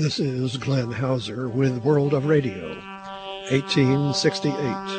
This is Glenn Hauser with World of Radio, 1868.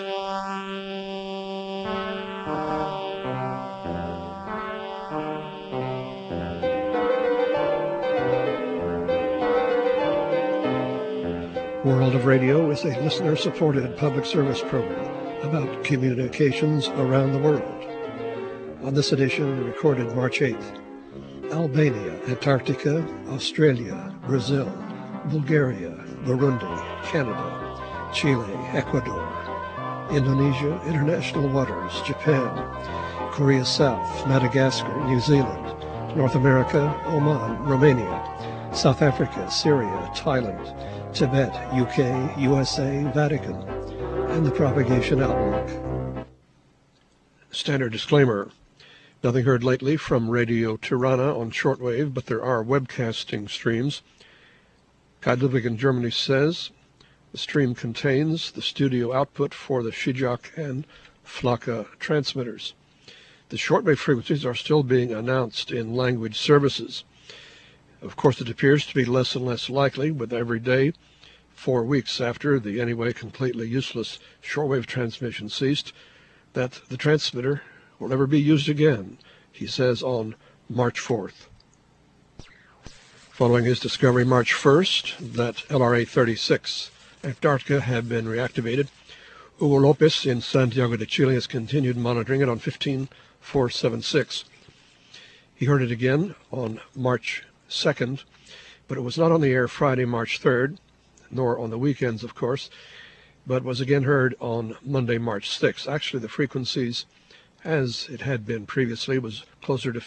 World of Radio is a listener-supported public service program about communications around the world. On this edition, recorded March 8th, Albania, Antarctica, Australia, Brazil, Bulgaria, Burundi, Canada, Chile, Ecuador, Indonesia, international waters, Japan, Korea South, Madagascar, New Zealand, North America, Oman, Romania, South Africa, Syria, Thailand, Tibet, UK, USA, Vatican, and the propagation outlook. Standard disclaimer. Nothing heard lately from Radio Tirana on shortwave, but there are webcasting streams. Kai Ludwig in Germany says the stream contains the studio output for the Shijak and Flaka transmitters. The shortwave frequencies are still being announced in language services. Of course, it appears to be less and less likely with every day, 4 weeks after the anyway completely useless shortwave transmission ceased, that the transmitter will never be used again, he says on March 4th. Following his discovery March 1st that LRA-36 Antarctica had been reactivated, Hugo Lopez in Santiago de Chile has continued monitoring it on 15476. He heard it again on March 2nd, but it was not on the air Friday, March 3rd, nor on the weekends, of course, but was again heard on Monday, March 6th. Actually, the frequencies, as it had been previously, was closer to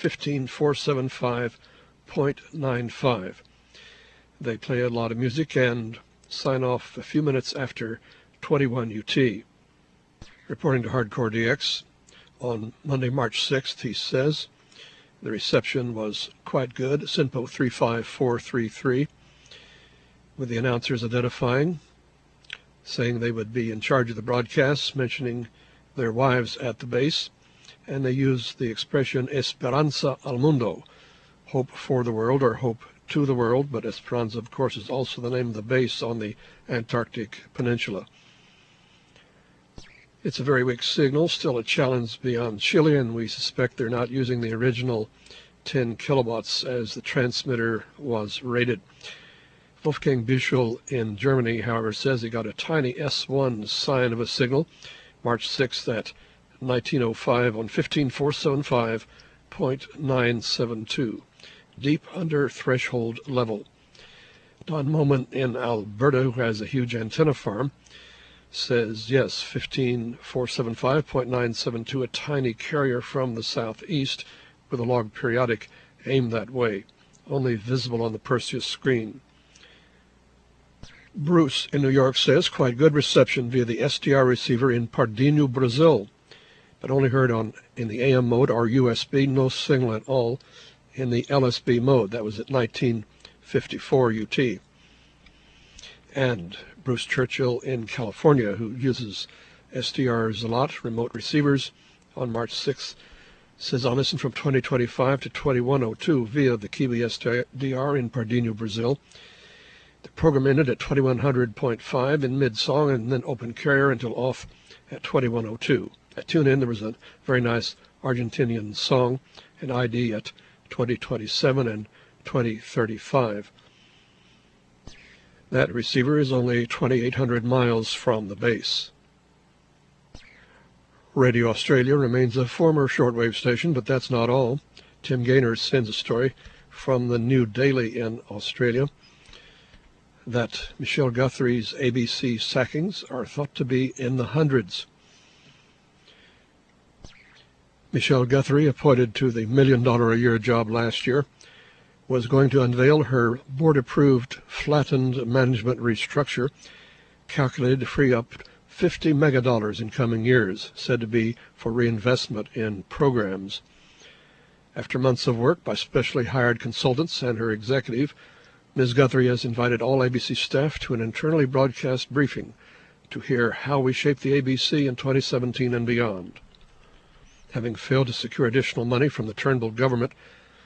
15475.95. They play a lot of music and sign off a few minutes after 21 UT. Reporting to Hardcore DX on Monday, March 6th, he says the reception was quite good, SINPO 35433, with the announcers identifying, saying they would be in charge of the broadcasts, mentioning their wives at the base, and they used the expression Esperanza al Mundo, hope for the world or hope to the world, but Esperanza, of course, is also the name of the base on the Antarctic Peninsula. It's a very weak signal, still a challenge beyond Chile, and we suspect they're not using the original 10 kilowatts as the transmitter was rated. Wolfgang Büchel in Germany, however, says he got a tiny S1 sign of a signal, March 6th at 1905 on 15475.972, deep under threshold level. Don Moment in Alberta, who has a huge antenna farm, says, yes, 15475.972, a tiny carrier from the southeast with a log periodic aimed that way, only visible on the Perseus screen. Bruce in New York says quite good reception via the SDR receiver in Pardinho, Brazil, but only heard in the AM mode or USB, no signal at all in the LSB mode. That was at 1954 UT. And Bruce Churchill in California, who uses SDRs a lot, remote receivers, on March 6th, says, I listened from 2025 to 2102 via the Kiwi SDR in Pardinho, Brazil. The program ended at 2100.5 in mid-song and then open carrier until off at 2102. At tune-in, there was a very nice Argentinian song, an ID at 2027 and 2035. That receiver is only 2,800 miles from the base. Radio Australia remains a former shortwave station, but that's not all. Tim Gaynor sends a story from the New Daily in Australia that Michelle Guthrie's ABC sackings are thought to be in the hundreds. Michelle Guthrie, appointed to the $1 million a year job last year, was going to unveil her board-approved flattened management restructure calculated to free up $50 megadollars in coming years, said to be for reinvestment in programs. After months of work by specially hired consultants and her executive, Ms. Guthrie has invited all ABC staff to an internally broadcast briefing to hear how we shape the ABC in 2017 and beyond. Having failed to secure additional money from the Turnbull government,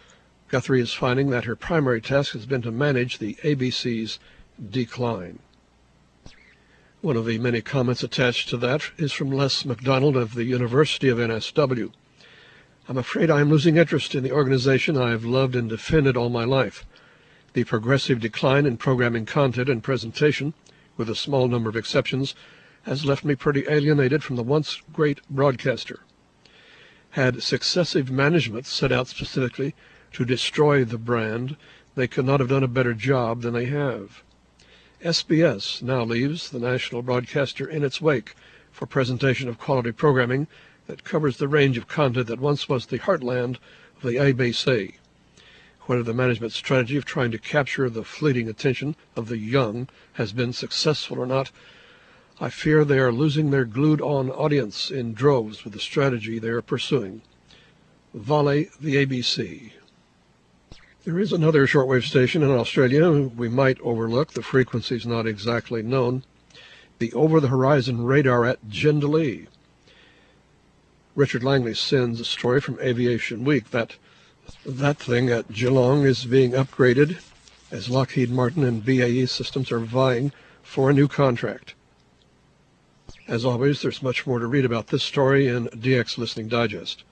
Guthrie is finding that her primary task has been to manage the ABC's decline. One of the many comments attached to that is from Les McDonald of the University of NSW. I'm afraid I am losing interest in the organization I have loved and defended all my life. The progressive decline in programming content and presentation, with a small number of exceptions, has left me pretty alienated from the once great broadcaster. Had successive managements set out specifically to destroy the brand, they could not have done a better job than they have. SBS now leaves the national broadcaster in its wake for presentation of quality programming that covers the range of content that once was the heartland of the ABC. Whether the management strategy of trying to capture the fleeting attention of the young has been successful or not, I fear they are losing their glued-on audience in droves with the strategy they are pursuing. Vale the ABC. There is another shortwave station in Australia we might overlook. The frequency is not exactly known. The over-the-horizon radar at Jindalee. Richard Langley sends a story from Aviation Week that thing at Geelong is being upgraded as Lockheed Martin and BAE Systems are vying for a new contract. As always, there's much more to read about this story in DX Listening Digest.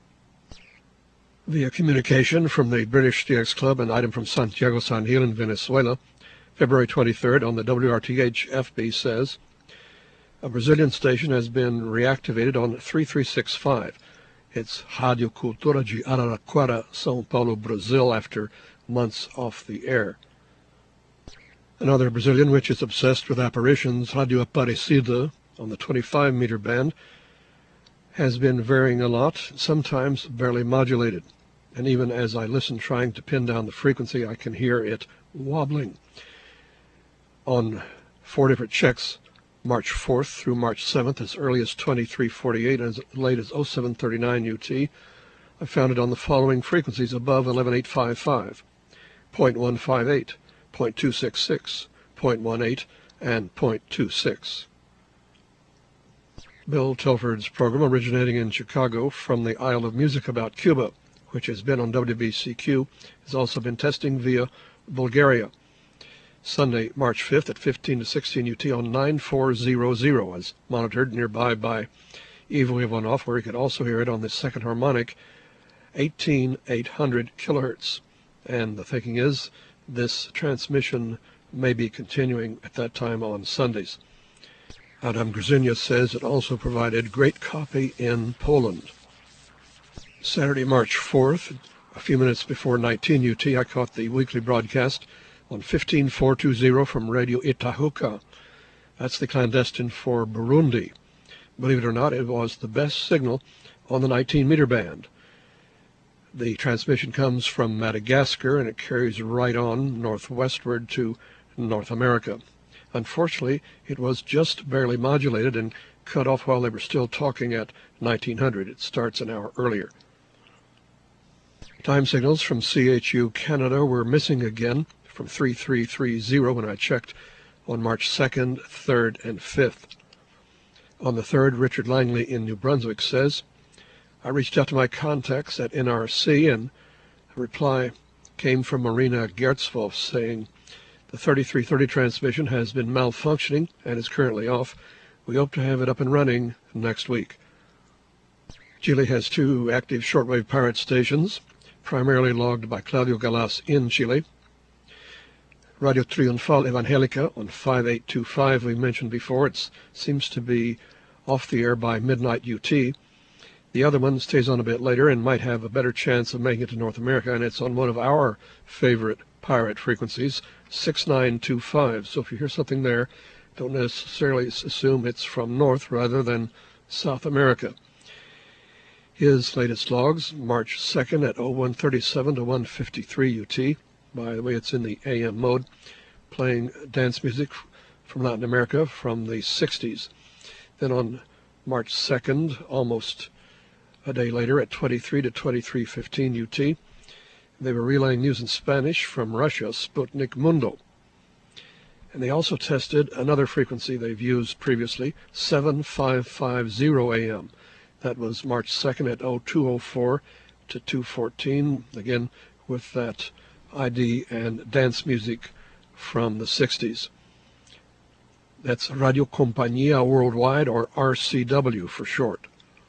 Via communication from the British DX Club, an item from Santiago San Gil in Venezuela, February 23rd on the WRTH FB says, a Brazilian station has been reactivated on 3365. It's Rádio Cultura de Araraquara, São Paulo, Brazil, after months off the air. Another Brazilian which is obsessed with apparitions, Rádio Aparecida, on the 25-meter band, has been varying a lot, sometimes barely modulated. And even as I listen trying to pin down the frequency, I can hear it wobbling. On 4 different checks, March 4th through March 7th, as early as 2348 and as late as 0739 UT, I found it on the following frequencies above 11855, 0.158, 0.266, 0.18, and 0.26. Bill Telford's program, originating in Chicago from the Isle of Music about Cuba, which has been on WBCQ, has also been testing via Bulgaria. Sunday, March 5th at 15 to 16 UT on 9400, as monitored nearby by Ivo Ivanov, where he could also hear it on the second harmonic, 18800 kilohertz. And the thinking is this transmission may be continuing at that time on Sundays. Adam Grzynia says it also provided great copy in Poland. Saturday, March 4th, a few minutes before 19 UT, I caught the weekly broadcast on 15420 from Radio Itahuka. That's the clandestine for Burundi. Believe it or not, it was the best signal on the 19-meter band. The transmission comes from Madagascar, and it carries right on northwestward to North America. Unfortunately, it was just barely modulated and cut off while they were still talking at 1900. It starts an hour earlier. Time signals from CHU Canada were missing again from 3330 when I checked on March 2nd, 3rd, and 5th. On the 3rd, Richard Langley in New Brunswick says, I reached out to my contacts at NRC, and a reply came from Marina Gertzwolf saying, the 3330 transmission has been malfunctioning and is currently off. We hope to have it up and running next week. Chile has 2 active shortwave pirate stations, primarily logged by Claudio Galas in Chile. Radio Triunfal Evangelica on 5825 we mentioned before. It seems to be off the air by midnight UT. The other one stays on a bit later and might have a better chance of making it to North America, and it's on one of our favorite pirate frequencies, 6925. So if you hear something there, don't necessarily assume it's from North rather than South America. His latest logs, March 2nd at 0137 to 153 UT. By the way, it's in the AM mode, playing dance music from Latin America from the 60s. Then on March 2nd, almost a day later at 23 to 2315 UT, they were relaying news in Spanish from Russia, Sputnik Mundo. And they also tested another frequency they've used previously, 7550 AM. That was March 2nd at 0204 to 214, again with that ID and dance music from the 60s. That's Radio Compañía Worldwide, or RCW for short.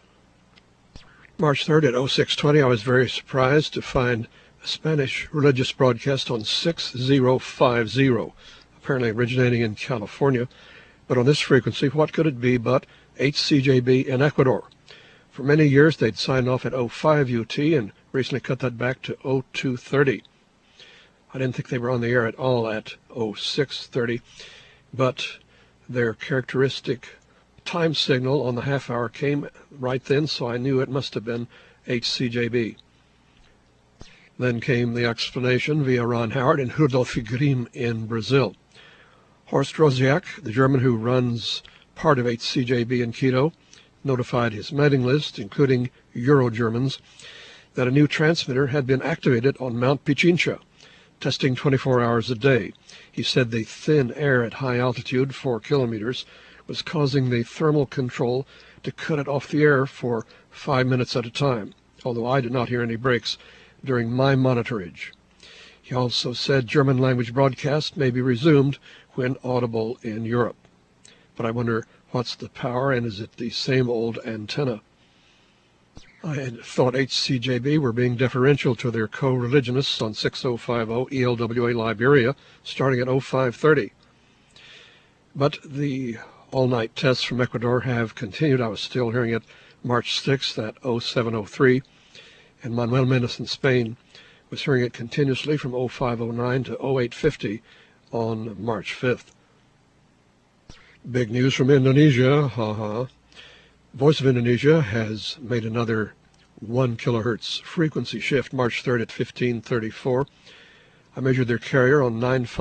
March 3rd at 0620, I was very surprised to find a Spanish religious broadcast on 6050, apparently originating in California. But on this frequency, what could it be but HCJB in Ecuador? For many years, they'd signed off at 05 UT and recently cut that back to 0230. I didn't think they were on the air at all at 0630, but their characteristic time signal on the half hour came right then, so I knew it must have been HCJB. Then came the explanation via Ron Howard and Rudolf Grimm in Brazil. Horst Rosiak, the German who runs part of HCJB in Quito, notified his mailing list, including Euro-Germans, that a new transmitter had been activated on Mount Pichincha, testing 24 hours a day. He said the thin air at high altitude, 4 kilometers, was causing the thermal control to cut it off the air for 5 minutes at a time, although I did not hear any breaks during my monitorage. He also said German language broadcast may be resumed when audible in Europe. But I wonder, what's the power, and is it the same old antenna? I had thought HCJB were being deferential to their co-religionists on 6050 ELWA Liberia, starting at 0530. But the all-night tests from Ecuador have continued. I was still hearing it March 6th at 0703, and Manuel Menes in Spain was hearing it continuously from 0509 to 0850 on March 5th. Big news from Indonesia, Voice of Indonesia has made another 1 kilohertz frequency shift March 3rd at 1534. I measured their carrier on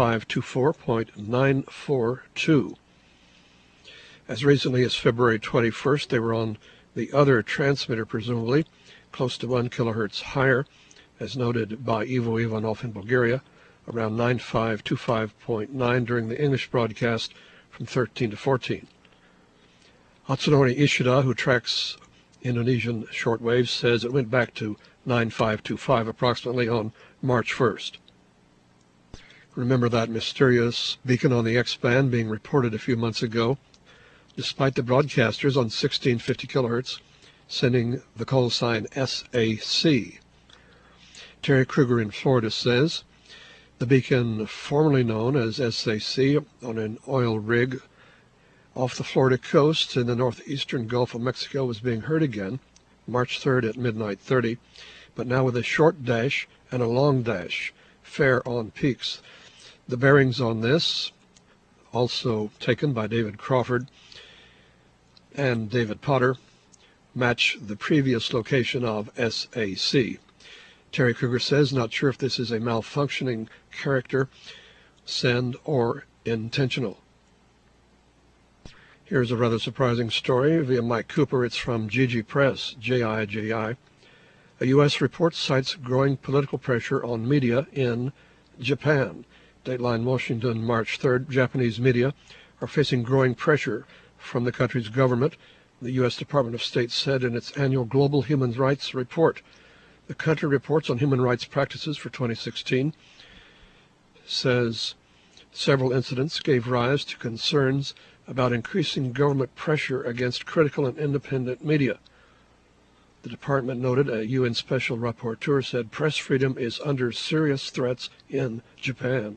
9524.942. As recently as February 21st, they were on the other transmitter, presumably, close to 1 kilohertz higher, as noted by Ivo Ivanov in Bulgaria, around 9525.9 during the English broadcast from 13 to 14. Hatsunori Ishida, who tracks Indonesian shortwaves, says it went back to 9525 approximately on March 1st. Remember that mysterious beacon on the X-band being reported a few months ago, despite the broadcasters on 1650 kilohertz sending the call sign SAC. Terry Kruger in Florida says the beacon, formerly known as SAC, on an oil rig off the Florida coast in the northeastern Gulf of Mexico, was being heard again March 3rd at midnight 30, but now with a short dash and a long dash, fair on peaks. The bearings on this, also taken by David Crawford and David Potter, match the previous location of SAC. Terry Kruger says, not sure if this is a malfunctioning character send or intentional. Here's a rather surprising story via Mike Cooper. It's from Jiji Press, JIJI. A U.S. report cites growing political pressure on media in Japan. Dateline Washington, March 3rd. Japanese media are facing growing pressure from the country's government, the U.S. Department of State said in its annual Global Human Rights Report. The country reports on human rights practices for 2016 says several incidents gave rise to concerns about increasing government pressure against critical and independent media. The department noted, a UN special rapporteur said, press freedom is under serious threats in Japan.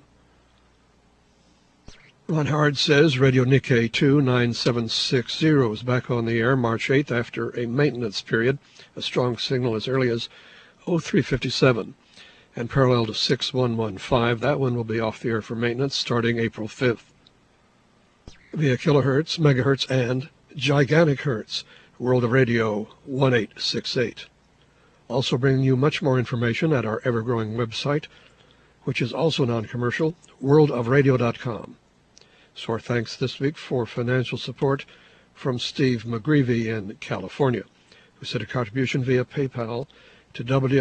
Ron Howard says Radio Nikkei 29760 is back on the air March 8th after a maintenance period, a strong signal as early as 0357, and parallel to 6115. That one will be off the air for maintenance starting April 5th. Via kilohertz, megahertz, and gigantic hertz, World of Radio 1868. Also bringing you much more information at our ever-growing website, which is also non-commercial, worldofradio.com. So our thanks this week for financial support from Steve McGreevy in California, who sent a contribution via PayPal to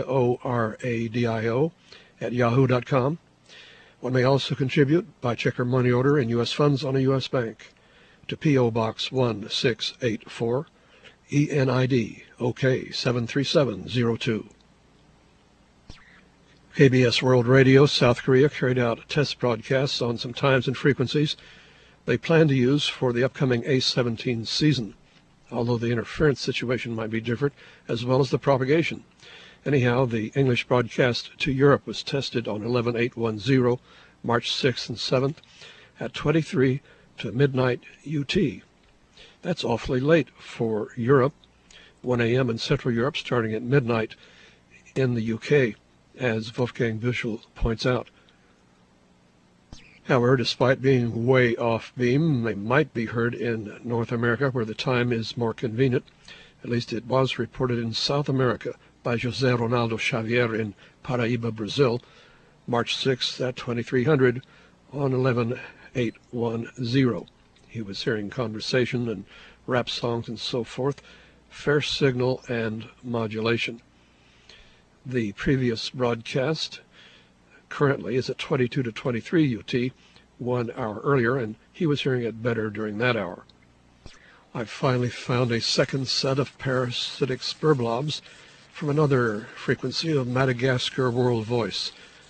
WORADIO@yahoo.com. One may also contribute by check or money order in U.S. funds on a U.S. bank to P.O. Box 1684, ENID OK 73702. KBS World Radio, South Korea, carried out test broadcasts on some times and frequencies they plan to use for the upcoming A-17 season, although the interference situation might be different, as well as the propagation. Anyhow, the English broadcast to Europe was tested on 11/8/10, March 6th and 7th, at 23 to midnight UT. That's awfully late for Europe, 1 a.m. in Central Europe, starting at midnight in the UK, as Wolfgang Büchel points out. However, despite being way off beam, they might be heard in North America, where the time is more convenient. At least it was reported in South America by José Ronaldo Xavier in Paraíba, Brazil, March 6th at 2300 on 11/8/10. He was hearing conversation and rap songs and so forth, fair signal and modulation. The previous broadcast currently is at 22 to 23 UT, 1 hour earlier, and he was hearing it better during that hour. I finally found a second set of parasitic spur blobs from another frequency of Madagascar World Voice,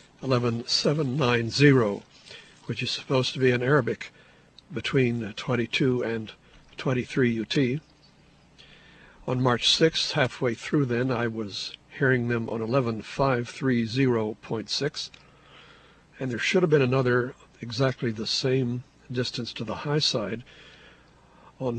11790, which is supposed to be in Arabic between 22 and 23 UT. On March 6th, halfway through then, I was hearing them on 11530.6, and there should have been another exactly the same distance to the high side on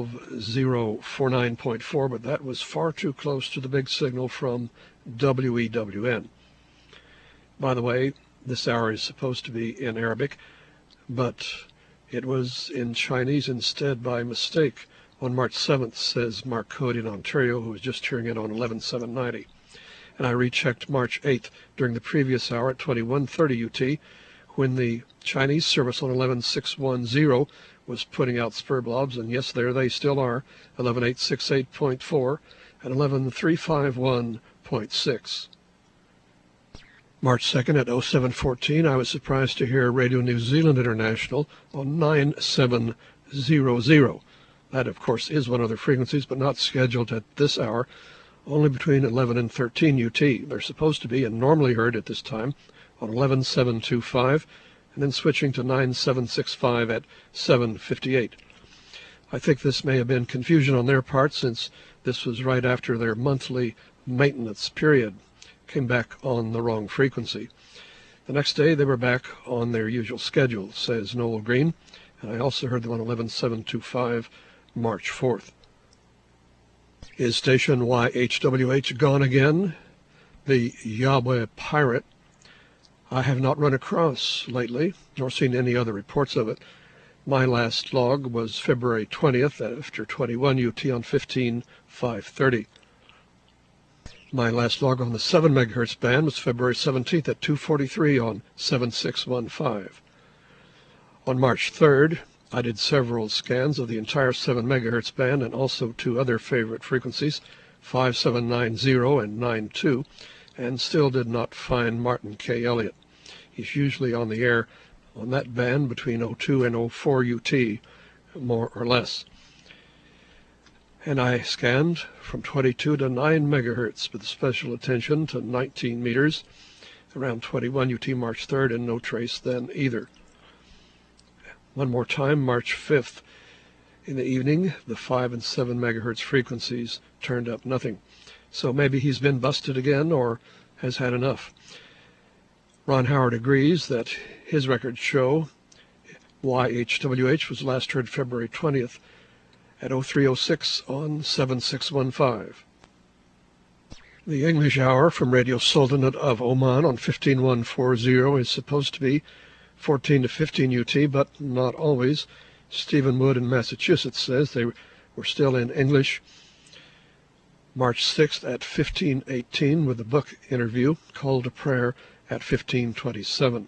12049.4, but that was far too close to the big signal from WEWN. By the way, this hour is supposed to be in Arabic, but it was in Chinese instead by mistake on March 7th, says Mark Cody in Ontario, who was just hearing it on 11790. And I rechecked March 8th during the previous hour at 2130 UT, when the Chinese service on 11610 was putting out spur blobs, and yes, there they still are, 11868.4 and 11351.6. March 2nd at 0714, I was surprised to hear Radio New Zealand International on 9700. That, of course, is one of their frequencies, but not scheduled at this hour, only between 11 and 13 UT. They're supposed to be and normally heard at this time on 11725, and then switching to 9765 at 758. I think this may have been confusion on their part, since this was right after their monthly maintenance period. Came back on the wrong frequency. The next day they were back on their usual schedule, says Noel Green, and I also heard them on 11725 March 4th. Is station YHWH gone again? The Yahweh Pirate. I have not run across lately, nor seen any other reports of it. My last log was February 20th after 21 UT on 15530. My last log on the 7 MHz band was February 17th at 2:43 on 7615. On March 3rd, I did several scans of the entire 7 MHz band and also two other favorite frequencies, 5790 and 92, and still did not find Martin K. Elliott. He's usually on the air on that band between 02 and 04 UT, more or less. And I scanned from 22 to 9 megahertz with special attention to 19 meters, around 21 UT March 3rd, and no trace then either. One more time, March 5th. In the evening, the 5 and 7 megahertz frequencies turned up nothing. So maybe he's been busted again or has had enough. Ron Howard agrees that his records show YHWH was last heard February 20th at 0306 on 7615. The English hour from Radio Sultanate of Oman on 15140 is supposed to be 14 to 15 UT, but not always. Stephen Wood in Massachusetts says they were still in English. March 6th at 1518 with the book interview, Call to Prayer at 1527.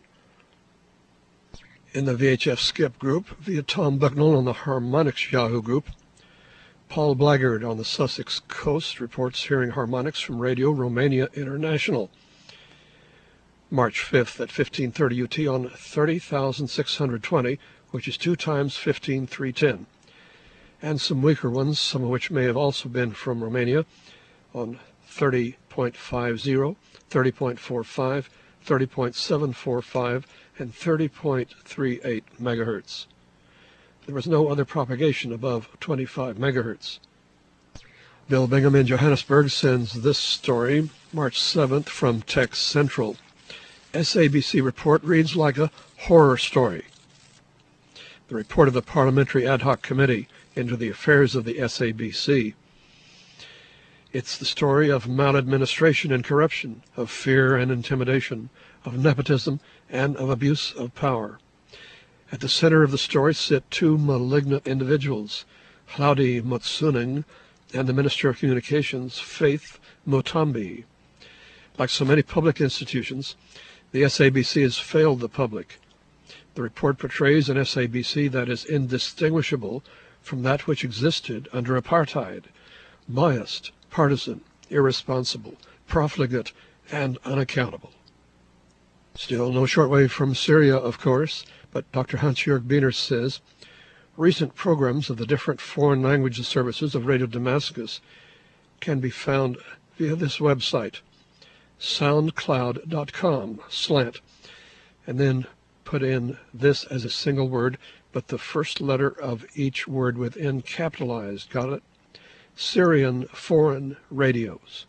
In the VHF Skip group, via Tom Bucknell on the Harmonics Yahoo group, Paul Blaggard on the Sussex coast reports hearing harmonics from Radio Romania International. March 5th at 1530 UT on 30,620, which is 2 times 15,310. And some weaker ones, some of which may have also been from Romania, on 30.50, 30.45, 30.745 and 30.38 megahertz. There was no other propagation above 25 megahertz. Bill Bingham in Johannesburg sends this story, March 7th, from Tex Central. SABC report reads like a horror story. The report of the Parliamentary Ad Hoc Committee into the affairs of the SABC. It's the story of maladministration and corruption, of fear and intimidation, of nepotism and of abuse of power. At the center of the story sit two malignant individuals, Hlaudi Motsoeneng and the Minister of Communications, Faith Muthambi. Like so many public institutions, the SABC has failed the public. The report portrays an SABC that is indistinguishable from that which existed under apartheid, biased, partisan, irresponsible, profligate, and unaccountable. Still no shortwave from Syria, of course, but Dr. Hans-Jörg Biener says recent programs of the different foreign language services of Radio Damascus can be found via this website, soundcloud.com, and then put in this as a single word, but the first letter of each word within capitalized. Got it? Syrian Foreign Radios.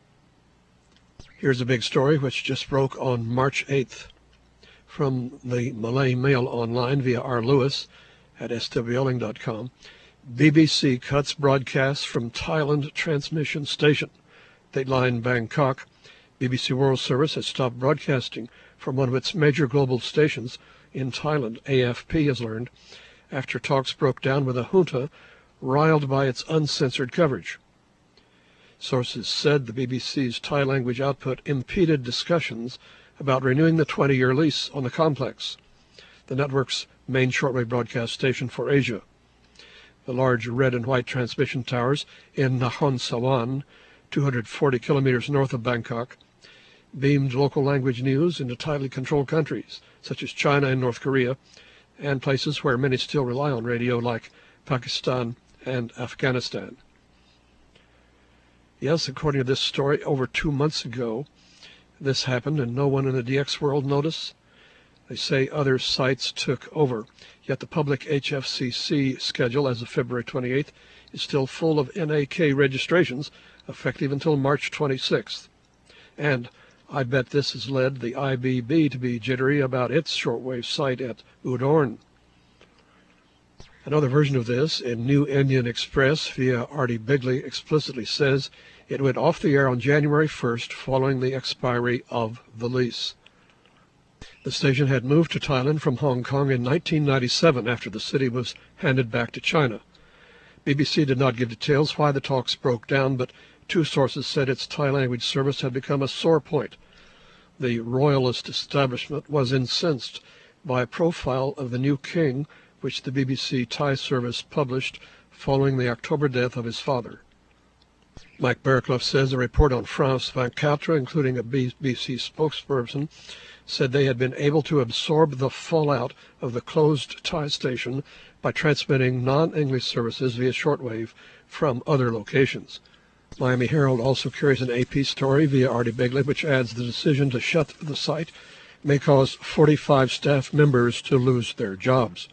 Here's a big story which just broke on March 8th from the Malay Mail Online via R. Lewis at swling.com. BBC cuts broadcasts from Thailand transmission station. Dateline Bangkok. BBC World Service has stopped broadcasting from one of its major global stations in Thailand, AFP has learned, after talks broke down with a junta riled by its uncensored coverage. Sources said the BBC's Thai language output impeded discussions about renewing the 20-year lease on the complex, the network's main shortwave broadcast station for Asia. The large red and white transmission towers in Nakhon Sawan, 240 kilometers north of Bangkok, beamed local language news into tightly controlled countries such as China and North Korea, and places where many still rely on radio like Pakistan and Afghanistan. Yes, according to this story, over 2 months ago this happened and no one in the DX world noticed. They say other sites took over, yet the public HFCC schedule as of February 28th is still full of NAK registrations effective until March 26th. And I bet this has led the IBB to be jittery about its shortwave site at Udorn. Another version of this in New Indian Express via Artie Bigley explicitly says it went off the air on January 1st following the expiry of the lease. The station had moved to Thailand from Hong Kong in 1997 after the city was handed back to China. BBC did not give details why the talks broke down, but two sources said its Thai language service had become a sore point. The royalist establishment was incensed by a profile of the new king which the BBC Thai service published following the October death of his father. Mike Barraclough says a report on France 24, including a BBC spokesperson, said they had been able to absorb the fallout of the closed Thai station by transmitting non-English services via shortwave from other locations. Miami Herald also carries an AP story via Artie Bigley, which adds the decision to shut the site may cause 45 staff members to lose their jobs.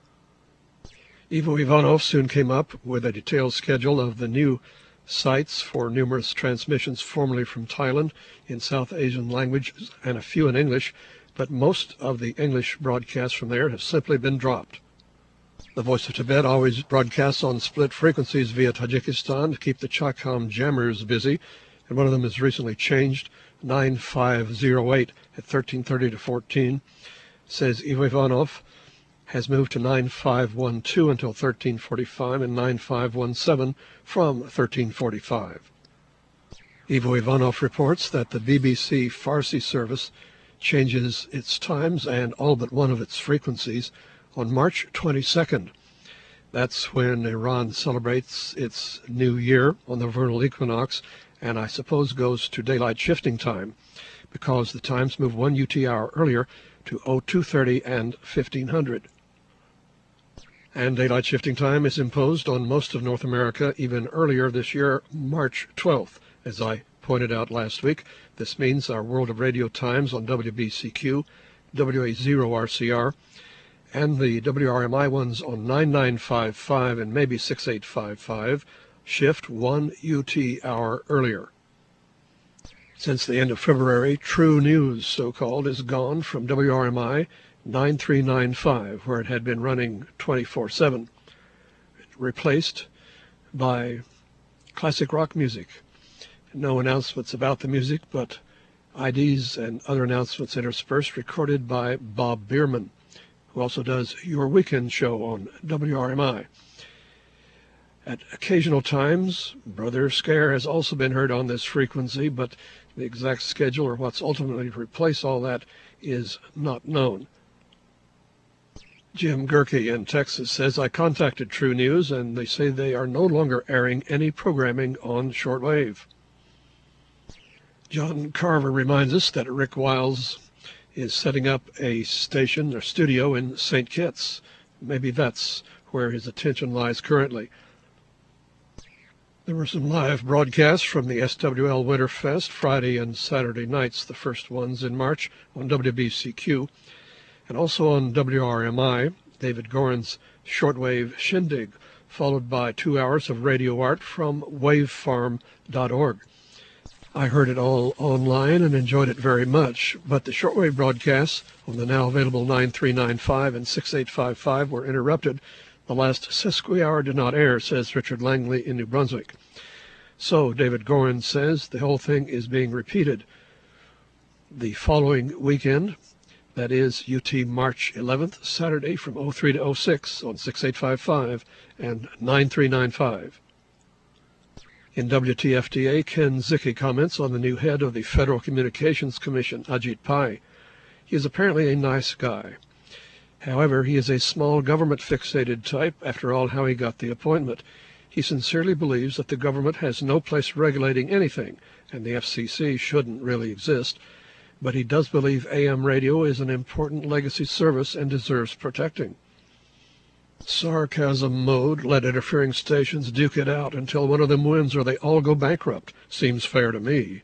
Ivo Ivanov soon came up with a detailed schedule of the new sites for numerous transmissions formerly from Thailand in South Asian languages and a few in English, but most of the English broadcasts from there have simply been dropped. The Voice of Tibet always broadcasts on split frequencies via Tajikistan to keep the Chakam jammers busy, and one of them has recently changed, 9508 at 1330 to 14, says Ivo Ivanov, has moved to 9512 until 1345 and 9517 from 1345. Ivo Ivanov reports that the BBC Farsi service changes its times and all but one of its frequencies on March 22nd. That's when Iran celebrates its new year on the vernal equinox, and I suppose goes to daylight shifting time, because the times move 1 UT hour earlier to 0230 and 1500. And daylight shifting time is imposed on most of North America even earlier this year, March 12th, as I pointed out last week, this means our World of Radio times on WBCQ, WA0RCR, and the WRMI ones on 9955 and maybe 6855 shift 1 UT hour earlier. Since the end of February, True News, so-called, is gone from WRMI 9395, where it had been running 24/7, replaced by classic rock music. No announcements about the music, but IDs and other announcements interspersed, recorded by Bob Bierman, who also does Your Weekend Show on WRMI. At occasional times, Brother Scare has also been heard on this frequency, but the exact schedule or what's ultimately to replace all that is not known. Jim Gerke in Texas says, I contacted True News and they say they are no longer airing any programming on shortwave. John Carver reminds us that Rick Wiles is setting up a station or studio in St. Kitts. Maybe that's where his attention lies currently. There were some live broadcasts from the SWL Winterfest Friday and Saturday nights, the first ones in March on WBCQ, and also on WRMI, David Gorin's Shortwave Shindig, followed by 2 hours of radio art from wavefarm.org. I heard it all online and enjoyed it very much, but the shortwave broadcasts on the now available 9395 and 6855 were interrupted. The last sesqui-hour did not air, says Richard Langley in New Brunswick. So, David Gorin says, the whole thing is being repeated the following weekend, that is UT March 11th, Saturday from 03 to 06 on 6855 and 9395. In WTFTA, Ken Zicke comments on the new head of the Federal Communications Commission, Ajit Pai. He is apparently a nice guy. However, he is a small government-fixated type, after all, how he got the appointment. He sincerely believes that the government has no place regulating anything, and the FCC shouldn't really exist. But he does believe AM radio is an important legacy service and deserves protecting. Sarcasm mode, let interfering stations duke it out until one of them wins or they all go bankrupt. Seems fair to me.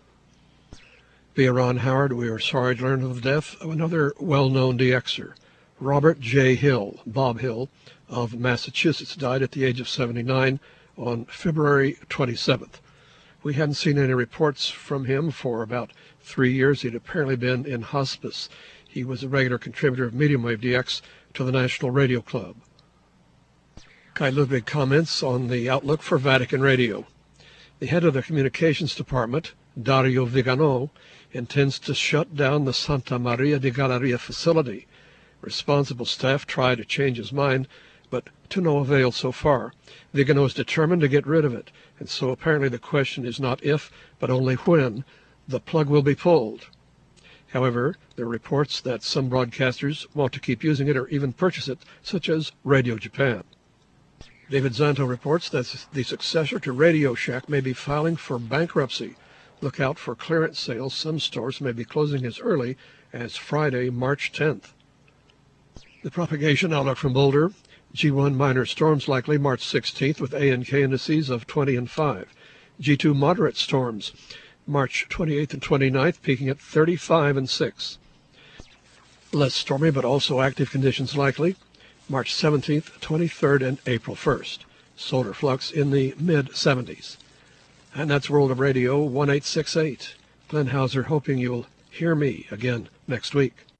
Via Ron Howard, we are sorry to learn of the death of another well-known DXer. Robert J. Hill, Bob Hill, of Massachusetts, died at the age of 79 on February 27th. We hadn't seen any reports from him for about 3 years. He'd apparently been in hospice. He was a regular contributor of Medium Wave DX to the National Radio Club. Kai Ludwig comments on the outlook for Vatican Radio. The head of the communications department, Dario Vigano, intends to shut down the Santa Maria di Galleria facility. Responsible staff try to change his mind, but to no avail so far. Vigano is determined to get rid of it, and so apparently the question is not if, but only when, the plug will be pulled. However, there are reports that some broadcasters want to keep using it or even purchase it, such as Radio Japan. David Zanto reports that the successor to Radio Shack may be filing for bankruptcy. Look out for clearance sales. Some stores may be closing as early as Friday, March 10th. The propagation outlook from Boulder. G1 minor storms likely March 16th with A and K indices of 20 and 5. G2 moderate storms March 28th and 29th, peaking at 35 and 6. Less stormy but also active conditions likely March 17th, 23rd, and April 1st. Solar flux in the mid-70s. And that's World of Radio 1868. Glenn Hauser hoping you'll hear me again next week.